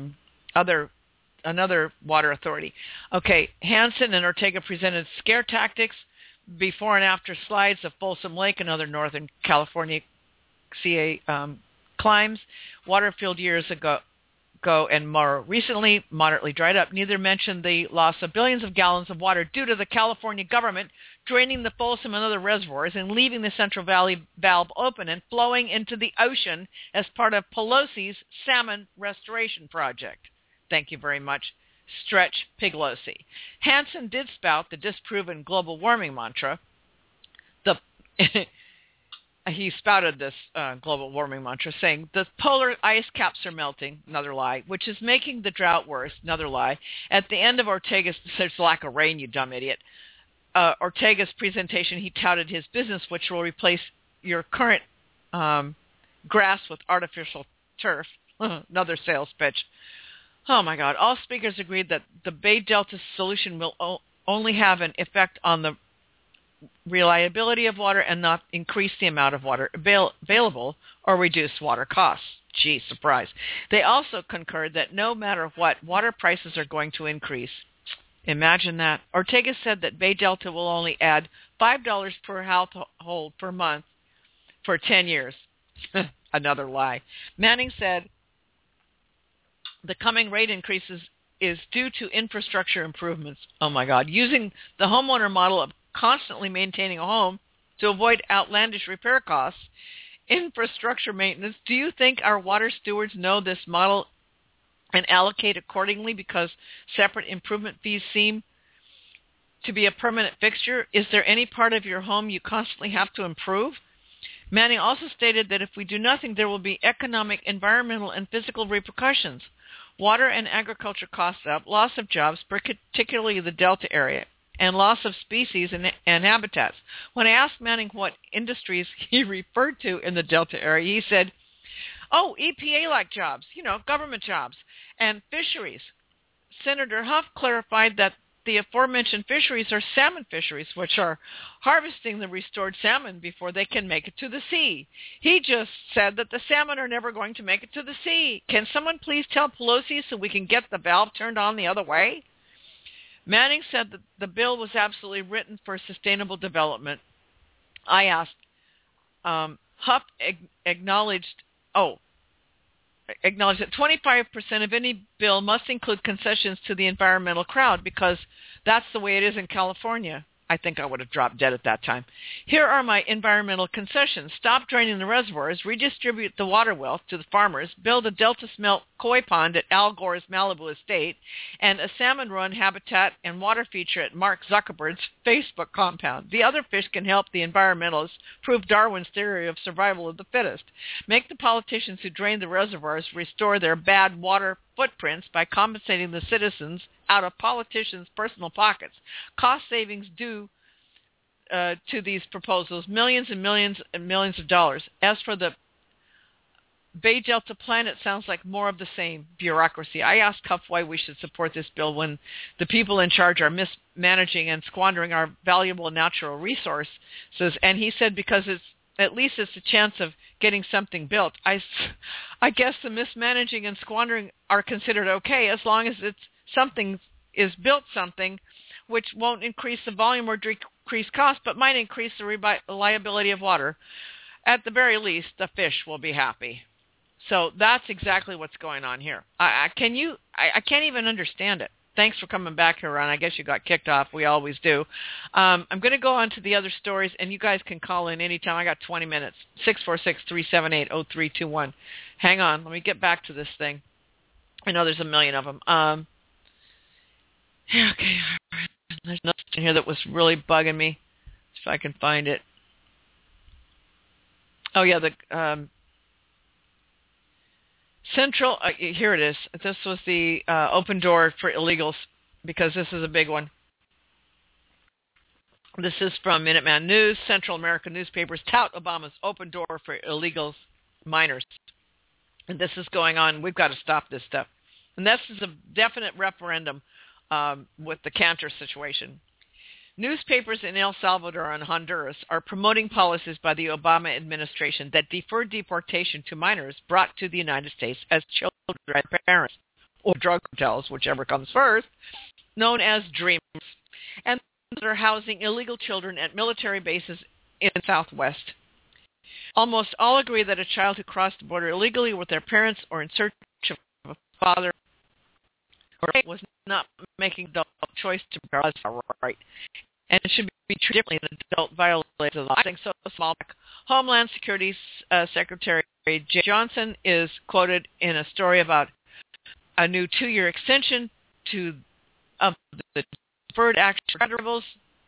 another water authority. Okay, Hansen and Ortega presented scare tactics, before and after slides of Folsom Lake and other Northern California CA climbs, water-filled years ago and more recently moderately dried up. Neither mentioned the loss of billions of gallons of water due to the California government draining the Folsom and other reservoirs and leaving the Central Valley valve open and flowing into the ocean as part of Pelosi's salmon restoration project. Thank you very much, Stretch Piglosi. Hansen did spout the disproven global warming mantra. He spouted this global warming mantra, saying the polar ice caps are melting, another lie, which is making the drought worse, another lie. At the end of Ortega's, there's lack of rain, you dumb idiot. Ortega's presentation, he touted his business, which will replace your current grass with artificial turf, another sales pitch. Oh my God. All speakers agreed that the Bay Delta solution will only have an effect on the reliability of water and not increase the amount of water available or reduce water costs. Gee, surprise. They also concurred that no matter what, water prices are going to increase. Imagine that. Ortega said that Bay Delta will only add $5 per household per month for 10 years. Another lie. Manning said the coming rate increases is due to infrastructure improvements. Oh my God. Using the homeowner model of constantly maintaining a home to avoid outlandish repair costs, infrastructure maintenance. Do you think our water stewards know this model and allocate accordingly because separate improvement fees seem to be a permanent fixture? Is there any part of your home you constantly have to improve? Manning also stated that if we do nothing, there will be economic, environmental, and physical repercussions. Water and agriculture costs up, loss of jobs, particularly the Delta area, and loss of species and habitats. When I asked Manning what industries he referred to in the Delta area, he said, EPA-like jobs, government jobs, and fisheries. Senator Huff clarified that the aforementioned fisheries are salmon fisheries, which are harvesting the restored salmon before they can make it to the sea. He just said that the salmon are never going to make it to the sea. Can someone please tell Pelosi so we can get the valve turned on the other way? Manning said that the bill was absolutely written for sustainable development. I asked, Huff acknowledged that 25% of any bill must include concessions to the environmental crowd because that's the way it is in California. I think I would have dropped dead at that time. Here are my environmental concessions. Stop draining the reservoirs, redistribute the water wealth to the farmers, build a Delta smelt koi pond at Al Gore's Malibu estate, and a salmon run habitat and water feature at Mark Zuckerberg's Facebook compound. The other fish can help the environmentalists prove Darwin's theory of survival of the fittest. Make the politicians who drain the reservoirs restore their bad water footprints by compensating the citizens out of politicians' personal pockets. Cost savings due to these proposals millions and millions and millions of dollars. As for the Bay Delta plan, it sounds like more of the same bureaucracy. I asked Huff why we should support this bill when the people in charge are mismanaging and squandering our valuable natural resources, and he said because at least it's a chance of getting something built. I guess the mismanaging and squandering are considered okay as long as something is built, something which won't increase the volume or decrease cost, but might increase the reliability of water. At the very least, the fish will be happy. So that's exactly what's going on here. I can't even understand it. Thanks for coming back here, Ron. I guess you got kicked off. We always do. I'm going to go on to the other stories, and you guys can call in anytime. I got 20 minutes. 646-378-0321. Hang on. Let me get back to this thing. I know there's a million of them. Yeah, okay. All right. There's nothing in here that was really bugging me. If I can find it. Oh, yeah, the Central, here it is. This was the open door for illegals, because this is a big one. This is from Minuteman News. Central American newspapers tout Obama's open door for illegals minors. And this is going on. We've got to stop this stuff. And this is a definite referendum with the Cantor situation. Newspapers in El Salvador and Honduras are promoting policies by the Obama administration that defer deportation to minors brought to the United States as children by parents, or drug cartels, whichever comes first, known as Dreamers, and are housing illegal children at military bases in the Southwest. Almost all agree that a child who crossed the border illegally with their parents or in search of a father was not making the choice to regardless of right, and it should be treated differently than adult violators of the law. I think so. Small. Homeland Security Secretary Jay Johnson is quoted in a story about a new 2-year extension of the deferred action for federals,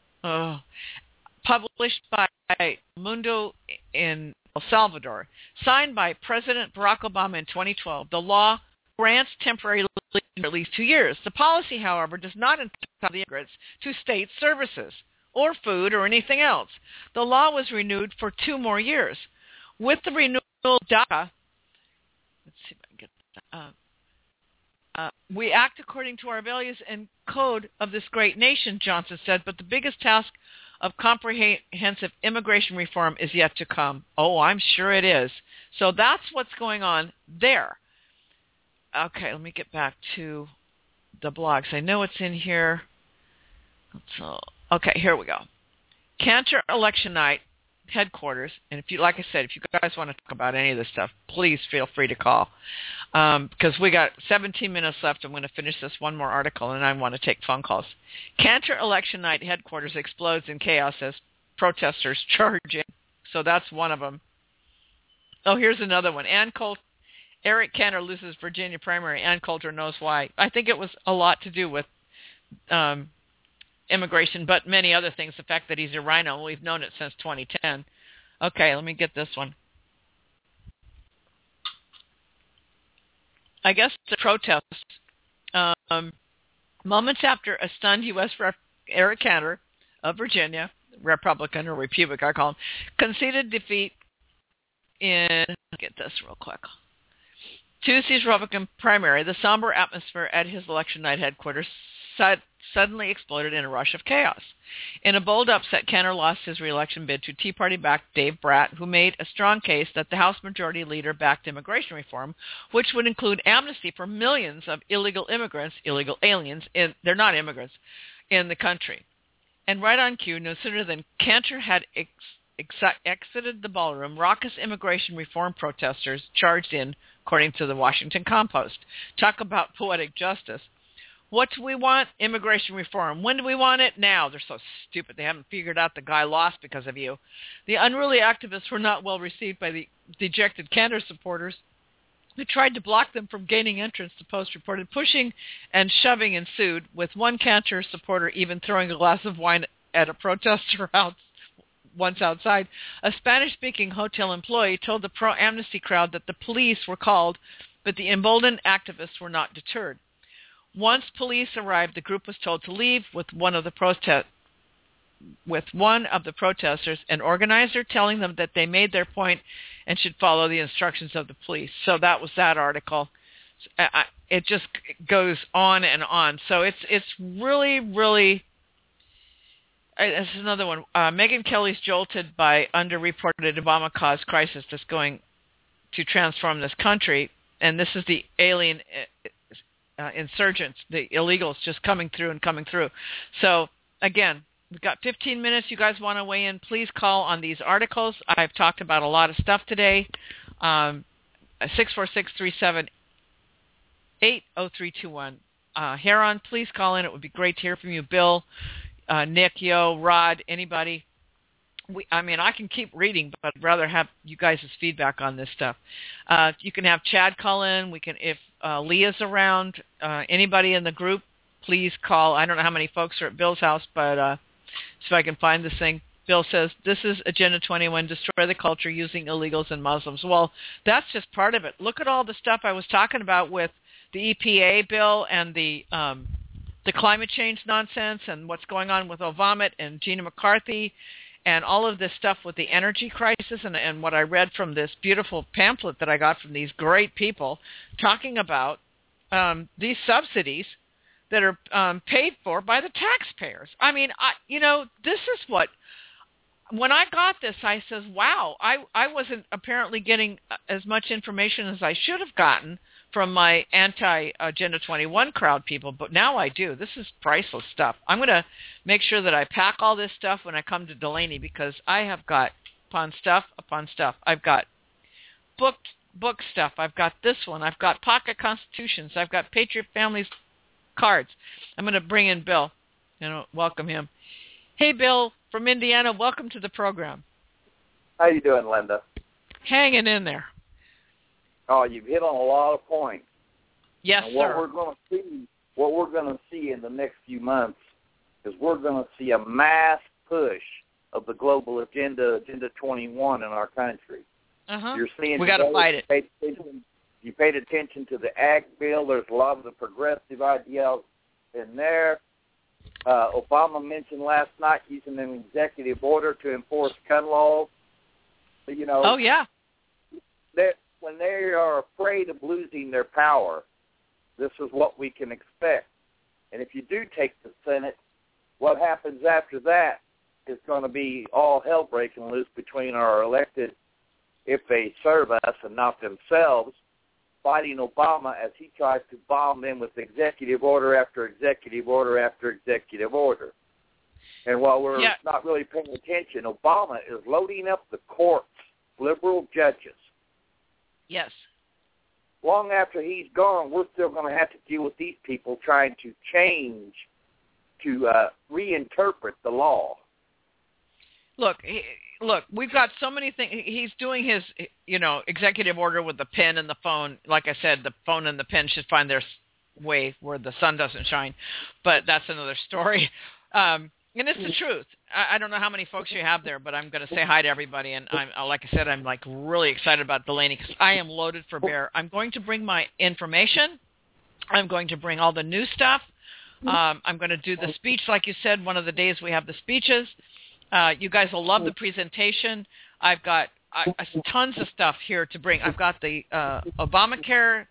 published by Mundo in El Salvador, signed by President Barack Obama in 2012. The law grants temporary leave for at least 2 years. The policy, however, does not entitle the immigrants to state services or food or anything else. The law was renewed for 2 more years. With the renewal of DACA, let's see if I can get that. We act according to our values and code of this great nation, Johnson said, but the biggest task of comprehensive immigration reform is yet to come. Oh, I'm sure it is. So that's what's going on there. Okay, let me get back to the blogs. I know it's in here. So, okay, here we go. Cantor election night headquarters, and if you, like I said, if you guys want to talk about any of this stuff, please feel free to call, because we got 17 minutes left. I'm going to finish this one more article, and I want to take phone calls. Cantor election night headquarters explodes in chaos as protesters charge in. So that's one of them. Oh, here's another one. Eric Cantor loses Virginia primary. Ann Coulter knows why. I think it was a lot to do with immigration, but many other things. The fact that he's a rhino, we've known it since 2010. Okay, let me get this one. I guess the protest. Moments after a stunned U.S. Rep. Eric Cantor of Virginia, Republican or Republic, I call him, conceded defeat in, get this real quick, Tuesday's Republican primary, the somber atmosphere at his election night headquarters suddenly exploded in a rush of chaos. In a bold upset, Cantor lost his re-election bid to Tea Party-backed Dave Bratt, who made a strong case that the House Majority Leader backed immigration reform, which would include amnesty for millions of illegal immigrants, illegal aliens, they're not immigrants, in the country. And right on cue, no sooner than Cantor had exited the ballroom, raucous immigration reform protesters charged in, according to the Washington Compost. Talk about poetic justice. What do we want? Immigration reform. When do we want it? Now. They're so stupid. They haven't figured out the guy lost because of you. The unruly activists were not well received by the dejected Cantor supporters, who tried to block them from gaining entrance. The Post reported pushing and shoving ensued, with one Cantor supporter even throwing a glass of wine at a protester once outside. A Spanish-speaking hotel employee told the pro-amnesty crowd that the police were called, but the emboldened activists were not deterred. Once police arrived, the group was told to leave, with one of the with one of the protesters, an organizer, telling them that they made their point and should follow the instructions of the police. So that was that article. It just goes on and on. So it's really, really. This is another one. Megyn Kelly's jolted by underreported Obama-caused crisis that's going to transform this country. And this is the alien insurgents, the illegals just coming through. So, again, we've got 15 minutes. You guys want to weigh in, please call on these articles. I've talked about a lot of stuff today. 646-378-0321. Heron, please call in. It would be great to hear from you. Bill, Nick, Yo, Rod, anybody. I can keep reading, but I'd rather have you guys' feedback on this stuff. You can have Chad call in. We can, if Leah's around, anybody in the group, please call. I don't know how many folks are at Bill's house, but see if I can find this thing. Bill says, this is Agenda 21, destroy the culture using illegals and Muslims. Well, that's just part of it. Look at all the stuff I was talking about with the EPA bill and the climate change nonsense and what's going on with Obama and Gina McCarthy and all of this stuff with the energy crisis and what I read from this beautiful pamphlet that I got from these great people talking about these subsidies that are paid for by the taxpayers. This is what, when I got this, I says, wow, I wasn't apparently getting as much information as I should have gotten from my anti-Agenda 21 crowd people, but now I do. This is priceless stuff. I'm going to make sure that I pack all this stuff when I come to Delaney because I have got upon stuff. I've got book stuff. I've got this one. I've got pocket constitutions. I've got Patriot Families cards. I'm going to bring in Bill and welcome him. Hey, Bill from Indiana, welcome to the program. How you doing, Linda? Hanging in there. Oh, you've hit on a lot of points. Yes, and sir. What we're going to see in the next few months is we're going to see a mass push of the global agenda 21 in our country. You're seeing we got to fight it. You paid attention to the Ag bill. There's a lot of the progressive ideas in there. Obama mentioned last night using an executive order to enforce gun laws. Oh, yeah. When they are afraid of losing their power, this is what we can expect. And if you do take the Senate, what happens after that is going to be all hell breaking loose between our elected, if they serve us and not themselves, fighting Obama as he tries to bomb them with executive order after executive order after executive order. And while we're not really paying attention, Obama is loading up the courts, liberal judges. Yes. Long after he's gone, we're still going to have to deal with these people trying to change, to reinterpret the law. Look, we've got so many things. He's doing his, executive order with the pen and the phone. Like I said, the phone and the pen should find their way where the sun doesn't shine. But that's another story. And it's the truth. I don't know how many folks you have there, but I'm going to say hi to everybody. And like I said, I'm really excited about Delaney because I am loaded for bear. I'm going to bring my information. I'm going to bring all the new stuff. I'm going to do the speech, like you said, one of the days we have the speeches. You guys will love the presentation. I've got tons of stuff here to bring. I've got the Obamacare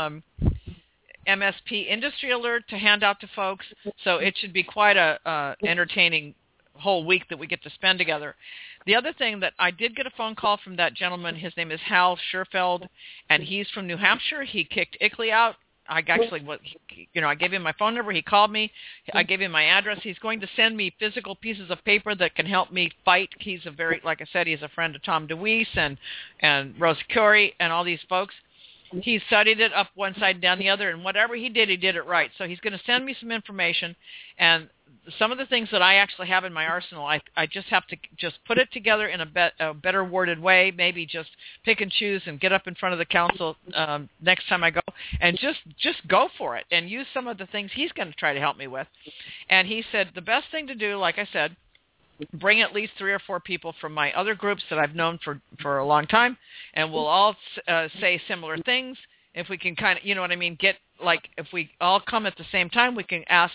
MSP industry alert to hand out to folks, so it should be quite a entertaining whole week that we get to spend together. The other thing that I did get a phone call from that gentleman, his name is Hal Scherfeld, and he's from New Hampshire. He kicked Ickley out. I gave him my phone number. He called me. I gave him my address. He's going to send me physical pieces of paper that can help me fight. He's like I said, he's a friend of Tom DeWeese and Rose Curry and all these folks. He studied it up one side and down the other, and whatever he did it right. So he's going to send me some information, and some of the things that I actually have in my arsenal, I just have to just put it together in a better worded way, maybe just pick and choose and get up in front of the council next time I go, and just go for it and use some of the things he's going to try to help me with. And he said the best thing to do, like I said, bring at least 3 or 4 people from my other groups that I've known for a long time, and we'll all say similar things. If we can kind of, get if we all come at the same time, we can ask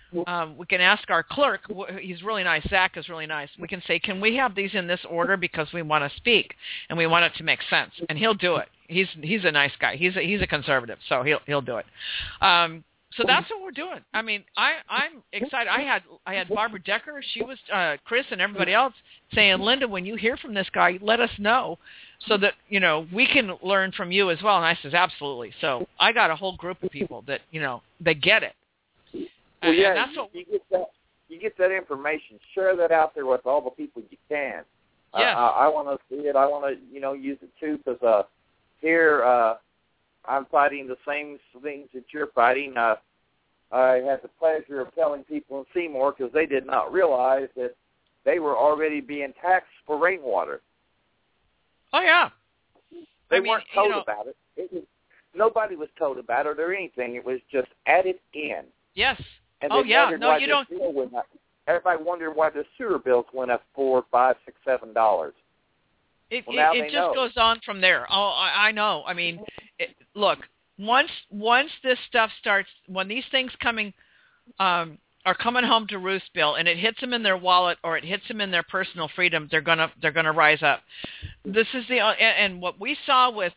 we can ask our clerk. He's really nice. Zach is really nice. We can say, can we have these in this order because we want to speak and we want it to make sense, and he'll do it. He's a nice guy. He's a conservative, so he'll do it. So that's what we're doing. I mean, I'm excited. I had Barbara Decker. She was Chris and everybody else saying, Linda, when you hear from this guy, let us know so that, you know, we can learn from you as well. And I says, absolutely. So I got a whole group of people that, you know, they get it. Well, yeah, and that's what you get that information. Share that out there with all the people you can. Yes. I want to see it. I want to, you know, use it too because here I'm fighting the same things that you're fighting. I had the pleasure of telling people in Seymour because they did not realize that they were already being taxed for rainwater. Oh, yeah. They weren't told about it. Nobody was told about it or anything. It was just added in. Yes. And oh, yeah. No, you don't. Everybody wondered why the sewer bills went up $4, $5, $6, $7. It just goes on from there. Oh, I know. I mean, look, once this stuff starts, when these things are coming home to roost, Bill, and it hits them in their wallet or it hits them in their personal freedom, they're gonna rise up. This is and what we saw with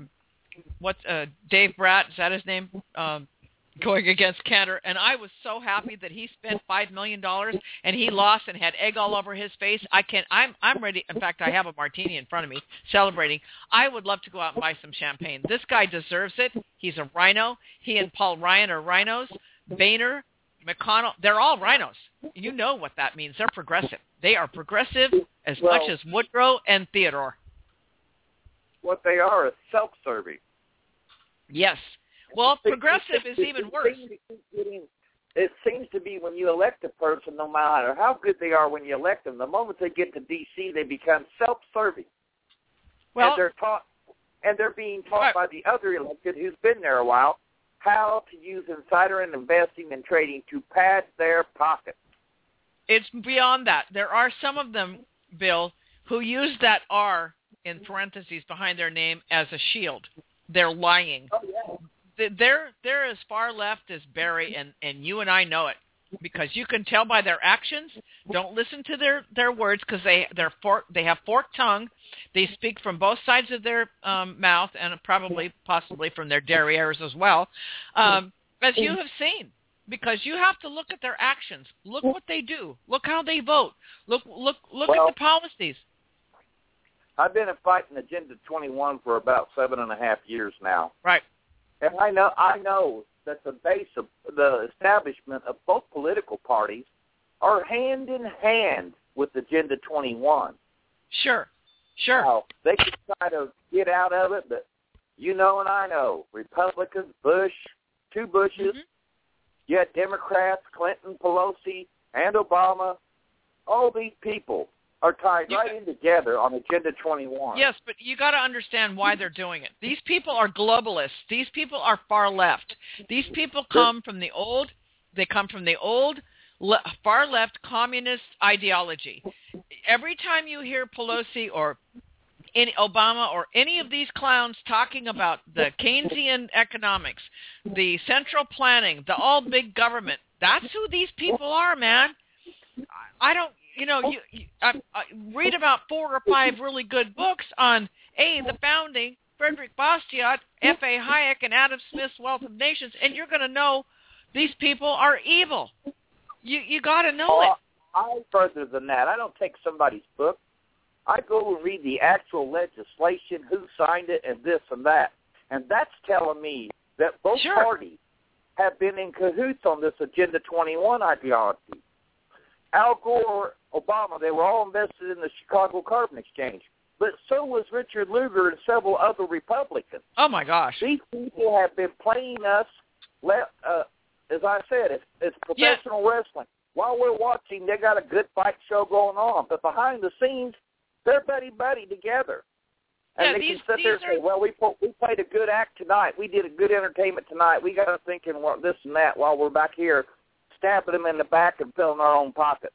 Dave Bratt, is that his name? Going against Cantor, and I was so happy that he spent $5 million and he lost and had egg all over his face. I'm ready. In fact, I have a martini in front of me celebrating. I would love to go out and buy some champagne. This guy deserves it. He's a rhino. He and Paul Ryan are rhinos. Boehner, McConnell, they're all rhinos. You know what that means. They're progressive. They are progressive as much as Woodrow and Theodore. What they are is self-serving. Yes. Well, progressive is even worse. It seems to be when you elect a person, no matter how good they are when you elect them, the moment they get to D.C., they become self-serving. Well, and they're being taught by the other elected who's been there a while how to use insider and investing and trading to pad their pockets. It's beyond that. There are some of them, Bill, who use that R in parentheses behind their name as a shield. They're lying. Oh, yeah. They're as far left as Barry, and you and I know it because you can tell by their actions. Don't listen to their words because they have forked tongue. They speak from both sides of their mouth and possibly from their derrieres as well, as you have seen. Because you have to look at their actions. Look what they do. Look how they vote. Look at the policies. I've been fighting Agenda 21 for about 7.5 years now. Right. And I know that the base of the establishment of both political parties are hand in hand with Agenda 21. Sure. Now, they can try to get out of it, but you know and I know, Republicans, Bush, two Bushes, you had Democrats, Clinton, Pelosi, and Obama. All these people are tied right in together on Agenda 21. Yes, but you got to understand why they're doing it. These people are globalists. These people are far left. These people come from the old far left communist ideology. Every time you hear Pelosi or Obama or any of these clowns talking about the Keynesian economics, the central planning, the all big government, that's who these people are, man. I don't. I read about 4 or 5 really good books on the founding, Frederick Bastiat, F.A. Hayek, and Adam Smith's Wealth of Nations, and you're going to know these people are evil. You got to know it. I'm further than that. I don't take somebody's book. I go and read the actual legislation, who signed it, and this and that. And that's telling me that both parties have been in cahoots on this Agenda 21 ideology. Al Gore, Obama, they were all invested in the Chicago Carbon Exchange. But so was Richard Lugar and several other Republicans. Oh, my gosh. These people have been playing us, as I said, it's professional wrestling. While we're watching, they got a good fight show going on. But behind the scenes, they're buddy-buddy together. And they can sit there and say, well, we played a good act tonight. We did a good entertainment tonight. We got them thinking this and that while we're back here stabbing them in the back and filling our own pockets.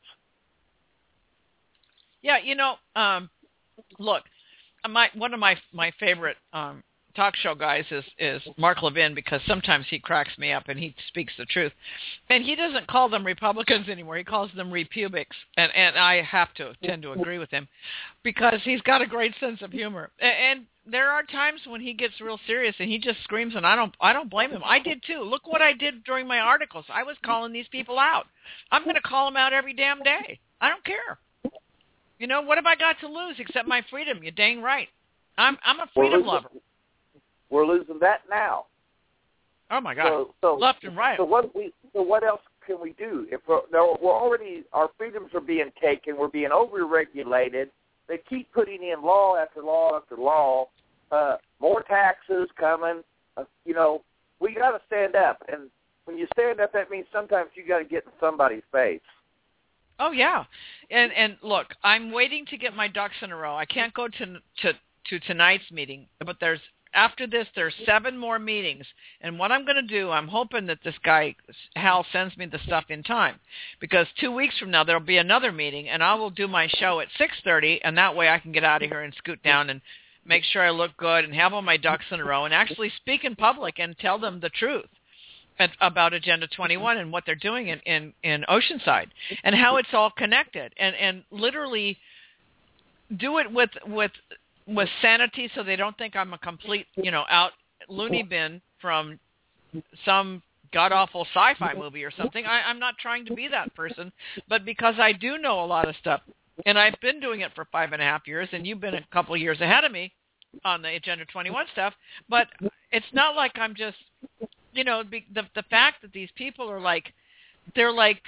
Yeah, look, one of my favorite talk show guys is Mark Levin, because sometimes he cracks me up and he speaks the truth. And he doesn't call them Republicans anymore. He calls them Repubics. And I have to tend to agree with him because he's got a great sense of humor. And there are times when he gets real serious and he just screams, and I don't blame him. I did too. Look what I did during my articles. I was calling these people out. I'm going to call them out every damn day. I don't care. You know, what have I got to lose except my freedom? You're dang right. I'm a freedom lover. We're losing that now. Oh my God! So left and right. So what else can we do? If we're already, our freedoms are being taken, we're being over-regulated. They keep putting in law after law after law. More taxes coming. You know, we got to stand up, and when you stand up, that means sometimes you got to get in somebody's face. Oh yeah, and look, I'm waiting to get my ducks in a row. I can't go to tonight's meeting, but after this, there's 7 more meetings. And what I'm going to do, I'm hoping that this guy, Hal, sends me the stuff in time. Because 2 weeks from now, there'll be another meeting, and I will do my show at 6:30, and that way I can get out of here and scoot down and make sure I look good and have all my ducks in a row and actually speak in public and tell them the truth about Agenda 21 and what they're doing in Oceanside and how it's all connected. And literally do it with sanity, so they don't think I'm a complete, out loony bin from some god-awful sci-fi movie or something. I'm not trying to be that person, but because I do know a lot of stuff, and I've been doing it for 5.5 years, and you've been a couple of years ahead of me on the Agenda 21 stuff, but it's not like I'm just, the fact that these people are they're like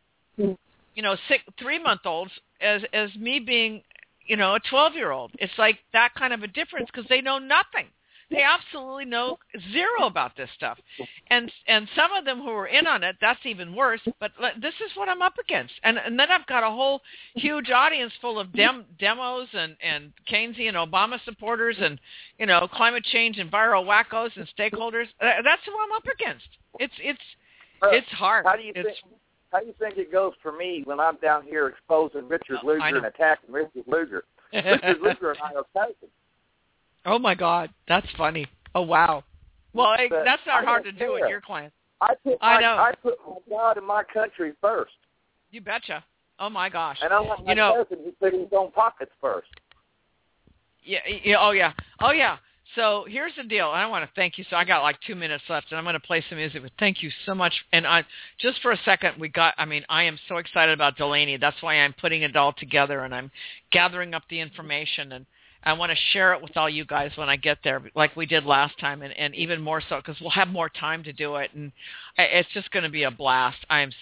3-month-olds as me being a 12-year-old. It's like that kind of a difference because they know nothing. They absolutely know zero about this stuff. And some of them who are in on it, that's even worse. But this is what I'm up against. And then I've got a whole huge audience full of demos and Keynesian Obama supporters and, climate change enviro wackos and stakeholders. That's who I'm up against. It's hard. How do you think it goes for me when I'm down here exposing Richard Lugar and attacking Richard Lugar? Richard Lugar and I are cousins. Oh, my God. That's funny. Oh, wow. Well, that's not hard to do with your clients. I put my God and my country first. You betcha. Oh, my gosh. And I'm like my cousin who put his own pockets first. Yeah. Oh, yeah. So here's the deal. I want to thank you. So I got 2 minutes left, and I'm going to play some music. But thank you so much. And just for a second, I am so excited about Delaney. That's why I'm putting it all together, and I'm gathering up the information. And I want to share it with all you guys when I get there, like we did last time, and even more so because we'll have more time to do it. And it's just going to be a blast.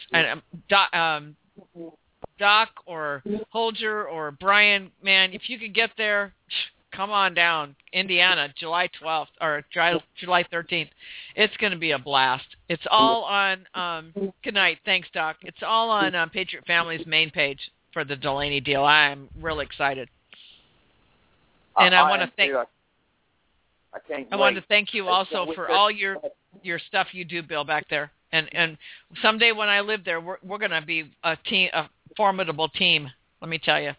Doc or Holger or Brian, man, if you could get there, come on down, Indiana, July 12th or July 13th. It's going to be a blast. It's all on, good night. Thanks, Doc. It's all on Patriot Family's main page for the Delaney deal. I'm really excited. And I want to thank. I wanted to thank you also for all your stuff you do, Bill, back there. And someday when I live there, we're going to be a formidable team. Let me tell you.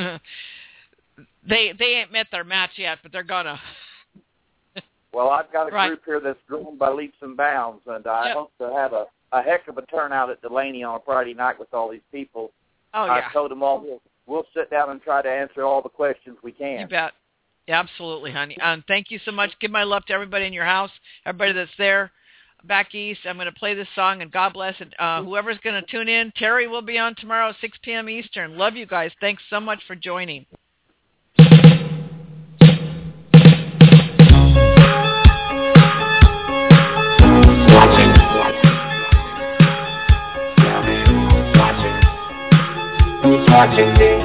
They ain't met their match yet, but they're gonna. Well, I've got a group here that's growing by leaps and bounds, and I hope to have a heck of a turnout at Delaney on a Friday night with all these people. Oh yeah. I told them all we'll sit down and try to answer all the questions we can. You bet. Yeah, absolutely, honey. Thank you so much. Give my love to everybody in your house, everybody that's there back east. I'm going to play this song, and God bless it. Whoever's going to tune in, Terry will be on tomorrow at 6 p.m. Eastern. Love you guys. Thanks so much for joining. Watching me.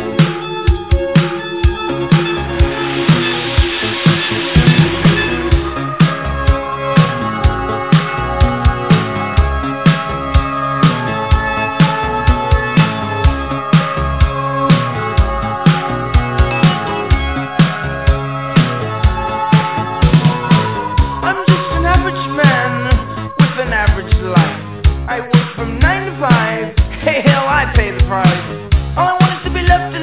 I work from 9 to 5. Hey, hell, I pay the price. All I want is to be left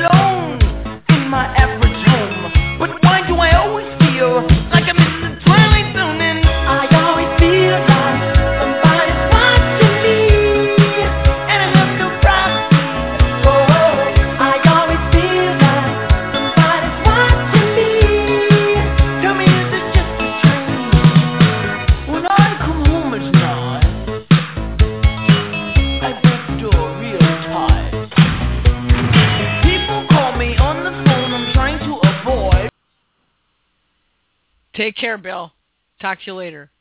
Take care, Bill. Talk to you later.